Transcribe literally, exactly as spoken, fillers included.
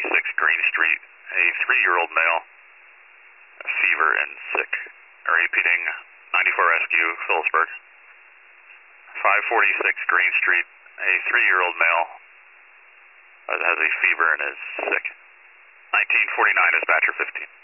forty-six Green Street, a three-year-old male, fever and sick. Repeating, ninety-four Rescue, Phillipsburg. five forty-six Green Street, a three-year-old male that has a fever and is sick. nineteen forty-nine, dispatcher fifteen.